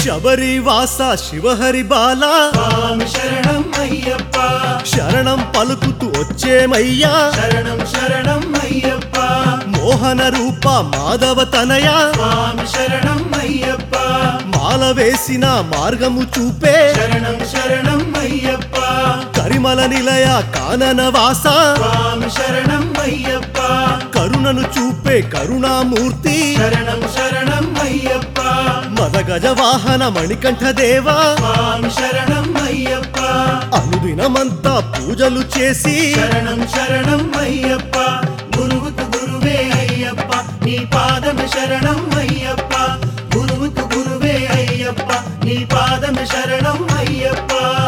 శబరివాస శివహరి బాల స్వామి శరణం అయ్యప్ప శరణం పలుకుతూ వచ్చేమయ్యా శరణం శరణం అయ్యప్ప మోహన రూప మాధవ తనయ స్వామి శరణం అయ్యప్ప మాల వేసిన మార్గము చూపే శరణం శరణం అయ్యప్ప కరిమల నిలయ కానన వాస స్వామి శరణం అయ్యప్ప కరుణను చూపే కరుణామూర్తి శరణం శరణం అయ్యప్ప మదగజ వాహన మణికంఠ దేవా స్వామి శరణం అయ్యప్ప అనుదినమంతా పూజలు చేసి శరణం శరణం అయ్యప్ప గురువుకు గురువే అయ్యప్ప నీ పాదమ శరణం అయ్యప్ప గురువుకు గురువే అయ్యప్ప నీ పాదమ శరణం అయ్యప్ప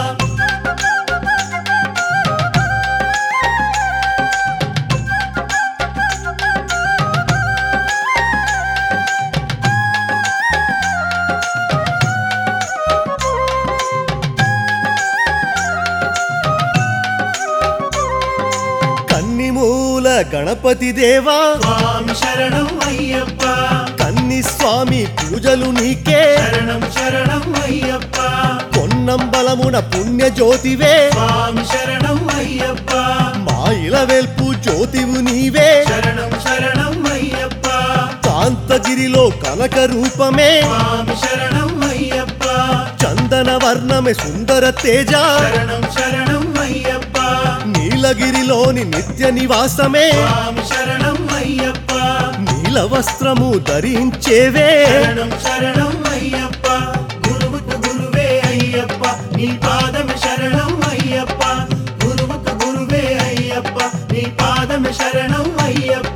కన్నిమూల గణపతి దేవా స్వామి శరణం అయ్యప్ప కన్ని స్వామి పూజలు నీకే శరణం శరణం అయ్యప్ప పొన్నంబలమున పుణ్య జ్యోతివే స్వామి శరణం అయ్యప్ప మా ఇలవెల్పు జ్యోతివు నీవే శరణం శరణం అయ్యప్ప కాంతగిరిలో కనక రూపమే స్వామి శరణం అయ్యప్ప చందన వర్ణమే సుందర తేజ శరణం శరణం అయ్యప్ప నీలగిరిలోని నిత్య నివాసమే స్వామి శరణం అయ్యప్ప నీల వస్త్రము ధరించేవే శరణం శరణం అయ్యప్ప గురువుకు గురువే అయ్యప్ప నీ పాదమ శరణం అయ్యప్ప గురువుకు గురువే అయ్యప్ప నీ పాదమ శరణం అయ్యప్ప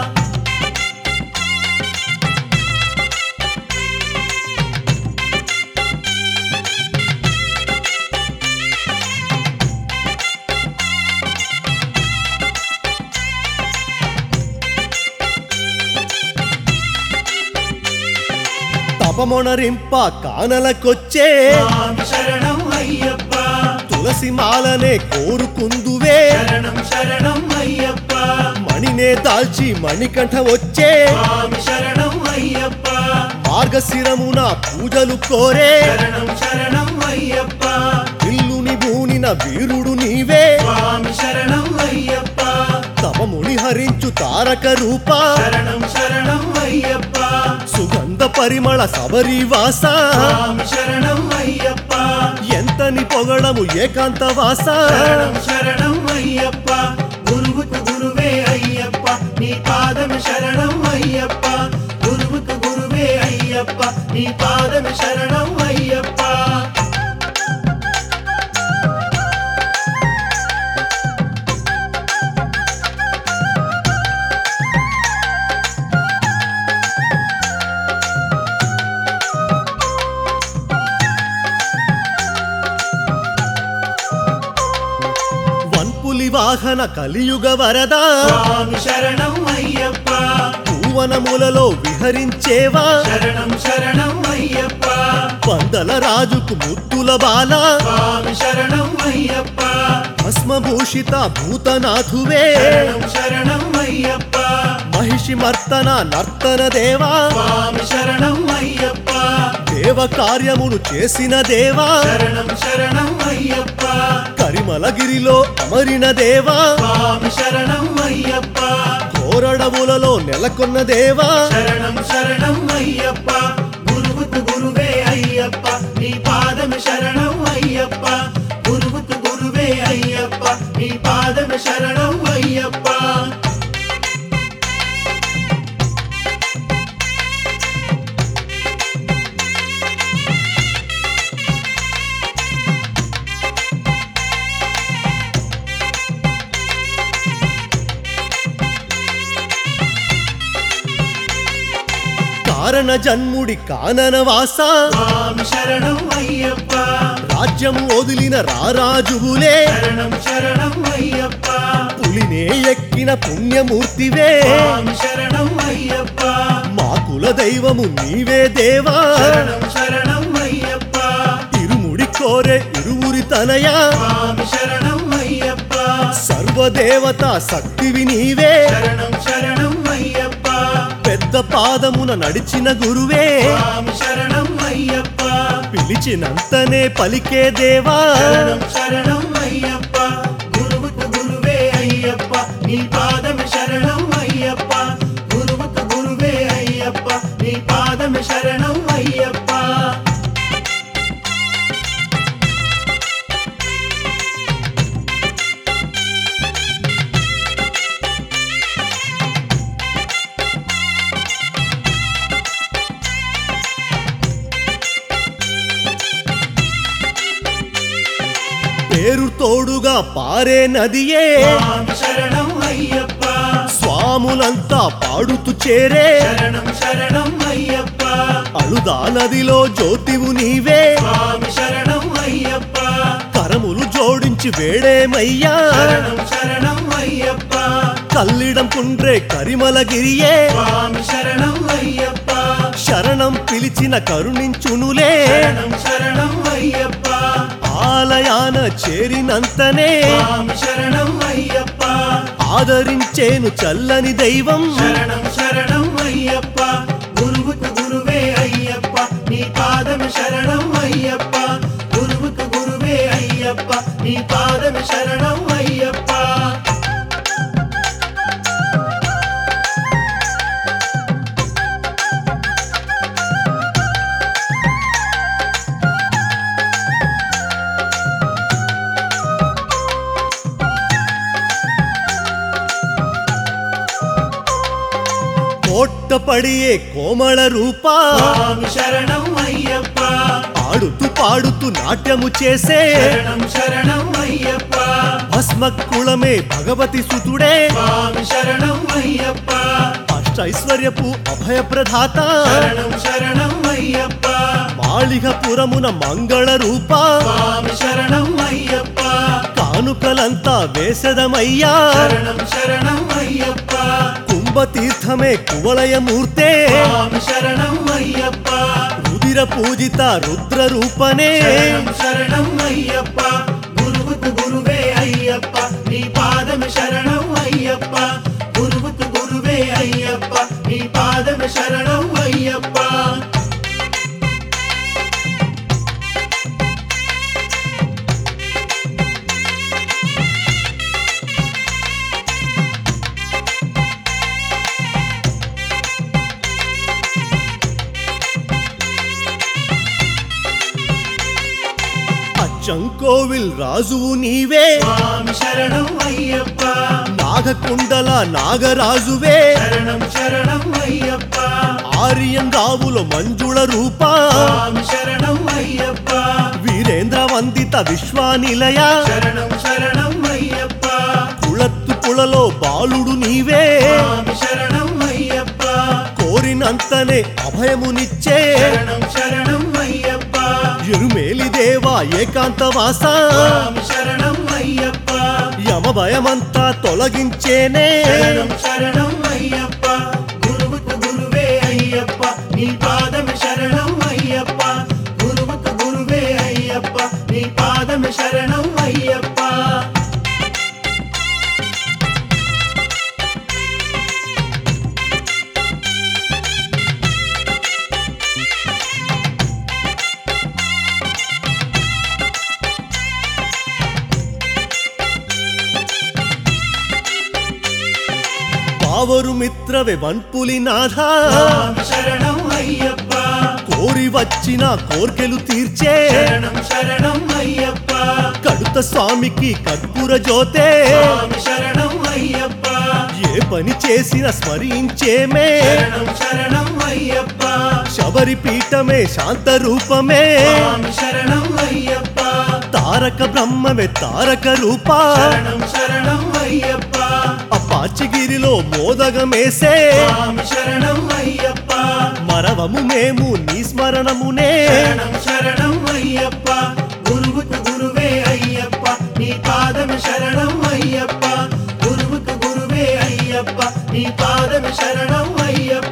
తపమొనరింప కానలకొచ్చే స్వామి శరణం అయ్యప్ప తులసి మాలనే కోరుకుందువే శరణం శరణం అయ్యప్ప మణినే దాల్చి మణికంఠ వచ్చే స్వామి శరణం అయ్యప్ప మార్గశిరమున పూజలు కోరే శరణం శరణం అయ్యప్ప ఇల్లుని బూనిన వీరుడు నీవే స్వామి శరణం అయ్యప్ప తపముని హరించు తారక రూప శరణం శరణం అయ్యప్ప సుగంధ పరిమళ శబరివాస స్వామి శరణం అయ్యప్ప ఎంతని పొగడము ఏకాంత వాస శరణం శరణం అయ్యప్ప గురువుకు గురువే అయ్యప్ప నీ పాదమ శరణం అయ్యప్ప గురువుకు గురువే అయ్యప్ప నీ పాదమ శరణం అయ్యప్ప వన్పులి వాహన కలియుగ వరదా స్వామి శరణం అయ్యప్ప భువనములలో విహరించేవా శరణం శరణం అయ్యప్ప వందల రాజుకు ముద్దుల బాల స్వామి శరణం అయ్యప్ప భస్మభూషిత భూతనాథువే శరణం శరణం అయ్యప్ప మహిషి మర్తన నర్తన దేవా స్వామి శరణం అయ్యప్ప దేవ కార్యమును చేసిన దేవా శరణం శరణం అయ్యప్ప కరిమలగిరిలో అమరిన దేవా స్వామి శరణం అయ్యప్ప కోరడములలో నెలకొన్న దేవా శరణం శరణం అయ్యప్ప గురువుకు గురువే అయ్యప్ప నీ పాదమ శరణం అయ్యప్ప గురువుకు గురువే అయ్యప్ప నీ పాదమ శరణం అయ్యప్ప కారణ జన్ముడి కానన వాస స్వామి శరణం అయ్యప్ప రాజ్యము వదిలిన రారాజువులే శరణం శరణం అయ్యప్ప పులినే ఎక్కిన పుణ్యమూర్తివే స్వామి శరణం అయ్యప్ప మా కుల దైవము నీవే దేవా శరణం శరణం అయ్యప్ప ఇరుముడి కోరే ఇరువురి తనయ స్వామి శరణం అయ్యప్ప సర్వదేవత శక్తివి నీవే శరణం శరణం అయ్యప్ప పెద్ద పాదమున నడిచిన గురువే స్వామి శరణం అయ్యప్ప పిలిచినంతనే పలికే దేవా శరణం శరణం అయ్యప్ప గురువుకు గురువే అయ్యప్ప నీ పాదమే శరణం అయ్యప్ప గురువుకు గురువే అయ్యప్ప నీ పాదమే శరణం అయ్యప్ప పేరు తోడుగా పారే నదియే స్వామి శరణం అయ్యప్ప స్వాములంతా పాడుతూ చేరే శరణం శరణం అయ్యప్ప అలుదా నదిలో జ్యోతివు నీవే స్వామి శరణం అయ్యప్ప కరములు జోడించి వేడేమయ్యా శరణం శరణం అయ్యప్ప కల్లిడం కుండ్రే కరిమలగిరియే స్వామి శరణం అయ్యప్ప శరణం పిలిచిన కరుణించునులే శరణం శరణం అయ్యప్ప ఆలయాన చేరినంతనే స్వామి శరణం అయ్యప్ప ఆదరించేను చల్లని దైవం శరణం శరణం అయ్యప్ప గురువుకు గురువే అయ్యప్ప నీ పాదమే శరణం అయ్యప్ప గురువుకు గురువే అయ్యప్ప నీ పాదమే శరణం అయ్యప్ప కోట్టపడియే కోమళ రూపా స్వామి శరణం అయ్యప్ప ఆడుతూ పాడుతూ నాట్యము చేసే శరణం శరణం అయ్యప్ప భస్మకుళమే భగవతి సుతుడే స్వామి శరణం అయ్యప్ప అష్టైశ్వర్యపు అభయప్రదాత శరణం శరణం అయ్యప్ప మాళిగపురమున మంగళ రూపా స్వామి శరణం అయ్యప్ప కానుకలంతా వేసదమయ్యా శరణం శరణం అయ్యప్ప కుంభతీర్థమే కువలయమూర్తే స్వామి శరణం అయ్యప్ప రుదిర పూజిత రుద్ర రూపనే శరణం శరణం అయ్యప్ప గురువుకు గురువే అయ్యప్ప నీ పాదమే శరణం అయ్యప్ప గురువుకు గురువే అయ్యప్ప నీ పాదమే శరణం అయ్యప్ప అచ్చంకోవిల్ రాజువు నీవే స్వామి శరణం అయ్యప్ప నాగకుండల నాగరాజువే శరణం శరణం అయ్యప్ప ఆర్యం రావుల మంజుళ రూపా స్వామి శరణం అయ్యప్ప వీరేంద్ర వందిత విశ్వానిలయ శరణం శరణం అయ్యప్ప కుళత్తు కుళలో బాలుడు నీవే స్వామి శరణం అయ్యప్ప కోరినంతనే అభయమునిచ్చే శరణం శరణం అయ్యప్ప ఎరుమేలి దేవా ఏకాంతవాస స్వామి శరణం అయ్యప్ప యమభయమంతా తొలగించేనే శరణం శరణం అయ్యప్ప గురువుకు గురువే అయ్యప్ప నీ పాదమే శరణం అయ్యప్ప గురువుకు గురువే అయ్యప్ప నీ పాదమే శరణం అయ్యప్ప పావరు మిత్రవే వన్పులినాథ స్వామి శరణం అయ్యప్ప కోరి వచ్చిన కోర్కెలు తీర్చే శరణం శరణం అయ్యప్ప కడుత స్వామికి కర్పూర జ్యోతే స్వామి శరణం అయ్యప్ప ఏ పని చేసిన స్మరించేమే శరణం శరణం అయ్యప్ప శబరి పీఠమే శాంత రూపమే స్వామి శరణం అయ్యప్ప తారక బ్రహ్మమే తారక రూపా శరణం శరణం అయ్యప్ప అపాచిగిరిలో మోదగమేసే స్వామి శరణం అయ్యప్ప మరవము మేము నీ స్మరణమునే శరణం శరణం అయ్యప్ప గురువుకు గురువే అయ్యప్ప నీ పాదమే శరణం అయ్యప్ప గురువుకు గురువే అయ్యప్ప నీ పాదమే శరణం అయ్యప్ప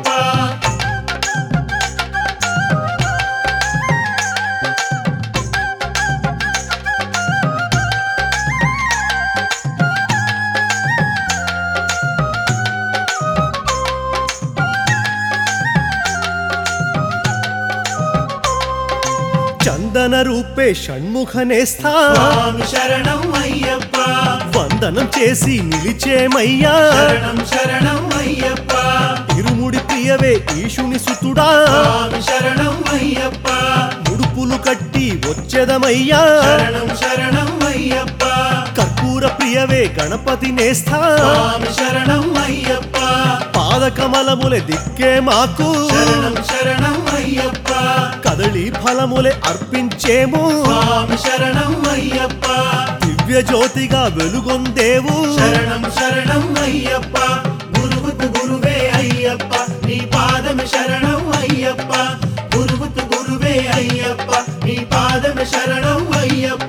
షణ్ముఖన రూపే షణ్ముఖనేస్థా స్వామి శరణం అయ్యప్ప వందనం చేసి నిలిచేమయ్యా శరణం శరణం అయ్యప్ప ఇరుముడి ప్రియవే ఈశుని సుతుడా స్వామి శరణం అయ్యప్ప ముడుపులు కట్టి వచ్చెదమయ్యా శరణం శరణం అయ్యప్ప కర్పూర ప్రియవే గణపతి నేస్థా స్వామి శరణం అయ్యప్ప పాదకమలములే దిక్కే మాకు శరణం శరణం అయ్యప్ప కదళి ఫలములే అర్పించేము స్వామి శరణం అయ్యప్ప దివ్య జ్యోతిగా వెలుగొందేవు శరణం శరణం అయ్యప్ప గురువుకు గురువే అయ్యప్ప నీ పాదమే శరణం అయ్యప్ప గురువుకు గురువే అయ్యప్ప నీ పాదమే శరణం అయ్యప్ప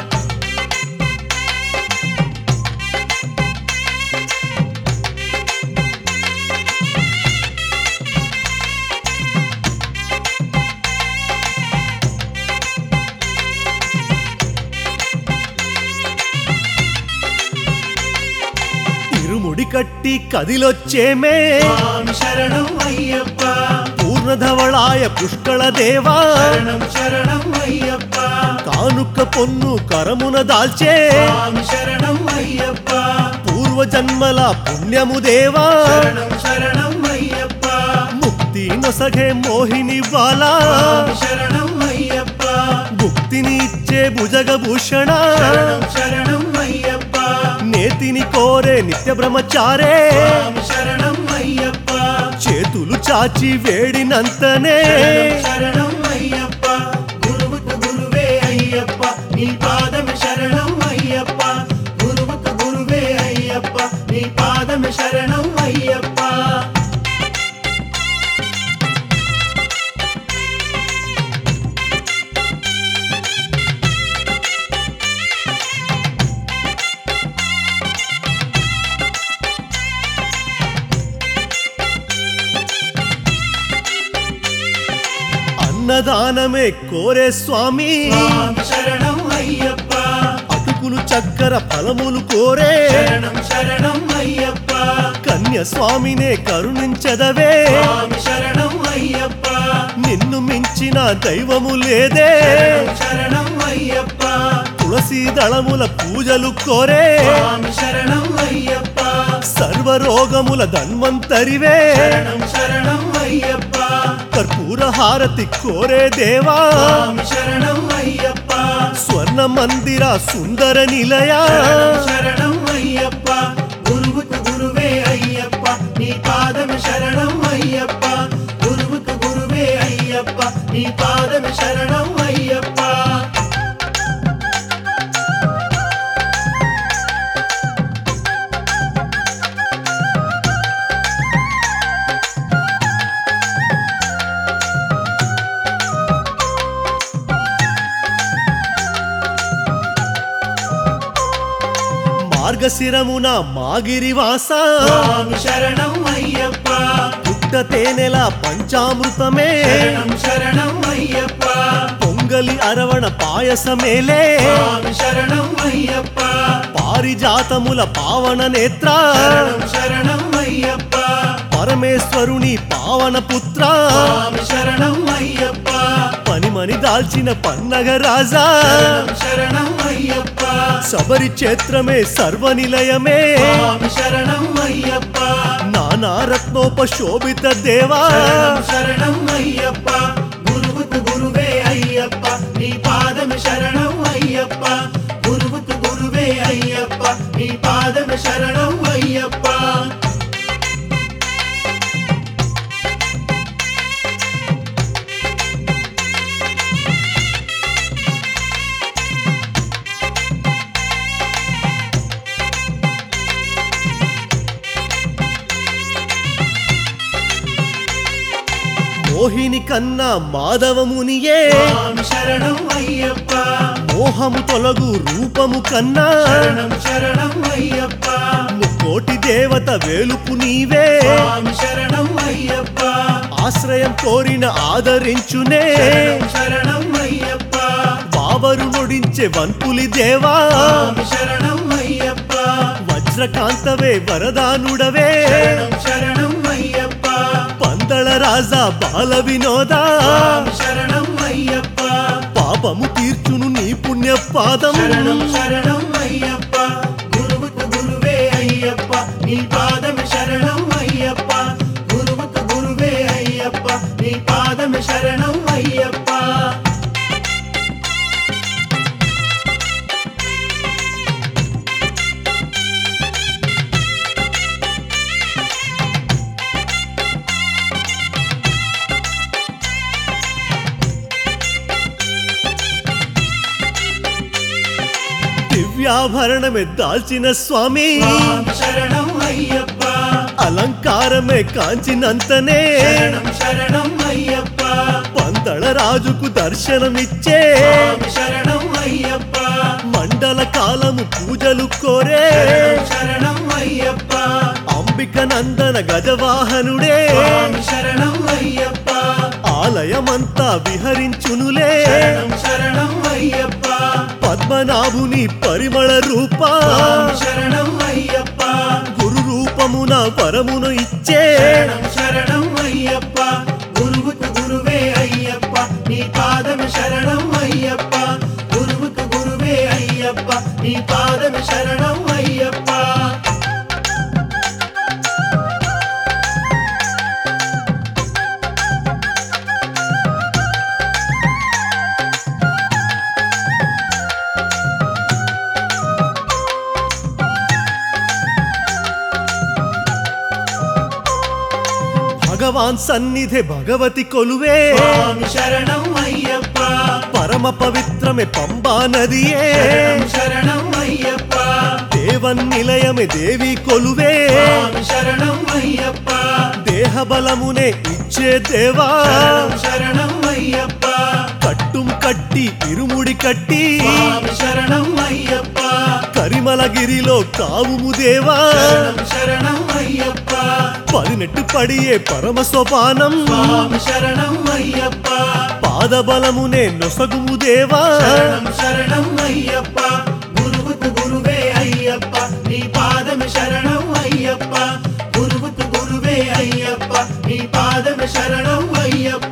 ఇరుముడి కట్టి కదిలొచ్చేమే స్వామి శరణం అయ్యప్ప పూర్ణధవళాయ పుష్కళ దేవా శరణం శరణం అయ్యప్ప కానుక పొన్ను కరమున దాల్చే స్వామి శరణం అయ్యప్ప పూర్వజన్మల పుణ్యము దేవా శరణం శరణం అయ్యప్ప ముక్తి నొసగే మోహిని బాలా స్వామి శరణం అయ్యప్ప ముక్తిని ఇచ్చే భుజగభూషణ శరణం శరణం అయ్యప్ప నేతిని కోరే నిత్య బ్రహ్మచారే స్వామి శరణం అయ్యప్ప చేతులు చాచి వేడినంతనే శరణం శరణం అయ్యప్ప గురువుకు గురువే అయ్యప్ప నీ పాదమే శరణం అయ్యప్ప గురువుకు గురువే అయ్యప్ప నీ పాదమే శరణం అయ్యప్ప అన్నదానమే కోరే స్వామి స్వామి శరణం అయ్యప్ప అటుకులు చక్కెర ఫలములు కోరే శరణం శరణం అయ్యప్ప కన్య స్వామినే కరుణించదవే స్వామి శరణం అయ్యప్ప నిన్ను మించిన దైవము లేదే శరణం శరణం అయ్యప్ప తులసి దళముల పూజలు కోరే స్వామి శరణం అయ్యప్ప సర్వరోగముల ధన్వంతరివే శరణం శరణం అయ్యప్ప కర్పూర హారతి కోరే దేవా స్వామి శరణం అయ్యప్ప స్వర్ణ మందిర సుందర నిలయ శరణం శరణం అయ్యప్ప గురువుకు గురువే అయ్యప్ప నీ పాదమే శరణం అయ్యప్ప గురువుకు గురువే అయ్యప్ప నీ పాదమే శరణం అయ్యప్ప మార్గశిరమున మాగిరివాస స్వామి శరణం అయ్యప్ప పుట్ట తేనెల పంచామృతమే శరణం శరణం అయ్యప్ప పొంగలి అరవణ పాయసమేలే స్వామి శరణం అయ్యప్ప పారిజాతముల పావన నేత్ర శరణం శరణం అయ్యప్ప పరమేశ్వరుని పావన పుత్ర స్వామి శరణం అయ్యప్ప పనిమని దాల్చిన పన్నగ రాజా శరణం శరణం అయ్యప్ప శబరి క్షేత్రమే సర్వనిలయమే స్వామి శరణం అయ్యప్ప నానారత్నోపశోభిత దేవా శరణం శరణం అయ్యప్ప గురువుకు గురువే అయ్యప్ప నీ పాదమే శరణం అయ్యప్ప గురువుకు గురువే అయ్యప్ప నీ పాదమే శరణం అయ్యప్ప మోహిని కన్నా మాధవమునియే స్వామి శరణం అయ్యప్ప మోహము తొలగు రూపము కన్నా శరణం శరణం అయ్యప్ప ముక్కోటి దేవత వేలుపు నీవే స్వామి శరణం అయ్యప్ప ఆశ్రయం కోరిన ఆదరించునే శరణం శరణం అయ్యప్ప బాబరు నొడించే వన్పులి దేవా స్వామి శరణం అయ్యప్ప వజ్రకాంతవే వరదానుడవే శరణం శరణం అయ్యప్ప పందళ రాజా బాల వినోదా స్వామి శరణం అయ్యప్ప పాపము తీర్చును నీ పుణ్యపాదం శరణం శరణం అయ్యప్ప గురువుకు గురువే అయ్యప్ప నీ పాదమే శరణం అయ్యప్ప గురువుకు గురువే అయ్యప్ప నీ పాదమే శరణం అయ్యప్ప దివ్యాభరణమే దాల్చిన స్వామి స్వామి శరణం అయ్యప్ప అలంకారమే కాంచినంతనే శరణం శరణం అయ్యప్ప పందళ రాజుకు దర్శనమిచ్చే స్వామి శరణం అయ్యప్ప మండల కాలము పూజలు కోరే శరణం శరణం అయ్యప్ప అంబిక నందన గజవాహనుడే స్వామి శరణం అయ్యప్ప ఆలయమంతా విహరించునులే శరణం శరణం అయ్యప్ప పద్మనాభుని పరిమళ రూప స్వామి శరణం అయ్యప్ప గురు రూపమున వరమును ఇచ్చే శరణం శరణం అయ్యప్ప గురువుకు గురువే అయ్యప్ప నీ పాదమే శరణం అయ్యప్ప గురువుకు గురువే అయ్యప్ప నీ పాదమే శరణం అయ్యప్ప భగవాన్ సన్నిధి భగవతి కొలువే స్వామి శరణం అయ్యప్ప పరమ పవిత్రమే పంబా నదియే శరణం శరణం అయ్యప్ప దేవన్ నిలయమే దేవి కొలువే స్వామి శరణం అయ్యప్ప దేహ బలమునే ఇచ్చే దేవా శరణం శరణం అయ్యప్ప కట్టుం కట్టి ఇరుముడి కట్టి స్వామి శరణం అయ్యప్ప కరిమలగిరిలో కావుము దేవా శరణం శరణం అయ్యప్ప పదినెట్టు పడియే పరమ సోపానం స్వామి శరణం అయ్యప్ప పాదబలమునే నొసగుము దేవా శరణం శరణం అయ్యప్ప గురువుకు గురువే అయ్యప్ప నీ పాదమే శరణం అయ్యప్ప గురువుకు గురువే అయ్యప్ప నీ పాదమే శరణం అయ్యప్ప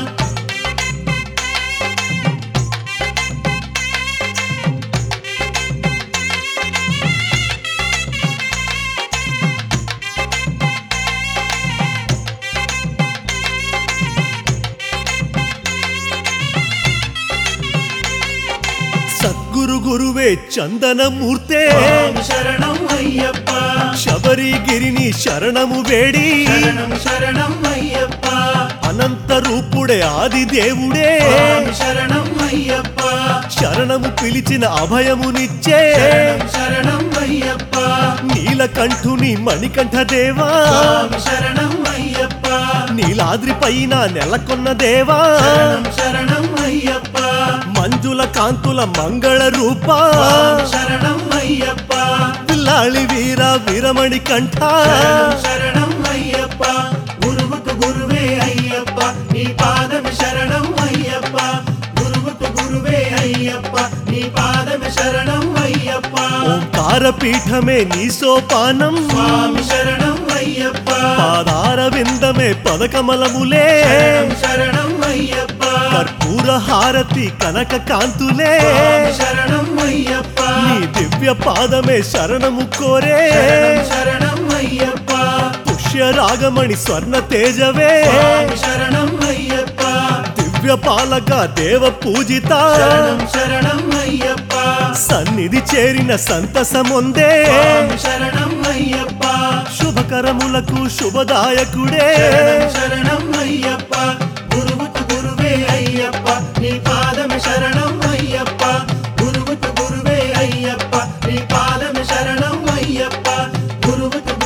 సద్గురు గురువే చందనమూర్తే స్వామి శరణం అయ్యప్ప శబరిగిరిని శరణము వేడి శరణం శరణం అయ్యప్ప అనంత రూపుడే ఆది దేవుడే స్వామి శరణం అయ్యప్ప శరణము పిలిచిన అభయమునిచ్చే శరణం శరణం అయ్యప్ప నీలకంఠుని మణికంఠ దేవా స్వామి శరణం అయ్యప్ప నీలాద్రి పైన నెలకొన్న దేవా శరణం శరణం అయ్యప్ప మంజుల కాంతుల మంగళ రూప స్వామి శరణం అయ్యప్ప పిల్లాళి వీర వీరమణి కంఠ శరణం శరణం అయ్యప్ప గురువుకు గురువే అయ్యప్ప నీ పాదమే శరణం అయ్యప్ప గురువుకు గురువే అయ్యప్ప నీ పాదమే శరణం అయ్యప్ప ఓంకార పీఠమే నీ సోపానం స్వామి శరణం అయ్యప్ప పాదార విందమే పదకమలములే శరణం శరణం అయ్యప్ప కర్పూర హారతి కనక కాంతులే స్వామి శరణం అయ్యప్ప నీ దివ్య పాదమే శరణము కోరే శరణం శరణం అయ్యప్ప పుష్య రాగమణి స్వర్ణ తేజవే స్వామి శరణం అయ్యప్ప దివ్య పాలక దేవ పూజిత శరణం శరణం అయ్యప్ప సన్నిధి చేరిన సంతసముందే స్వామి శరణం అయ్యప్ప శుభకరములకు శుభదాయకుడే శరణం శరణం అయ్యప్ప గురువుకు గురువే అయ్యప్ప నీ పాదమే శరణం అయ్యప్ప గురువుకు గురువే అయ్యప్ప నీ పాదమే శరణం అయ్యప్ప గురువుకు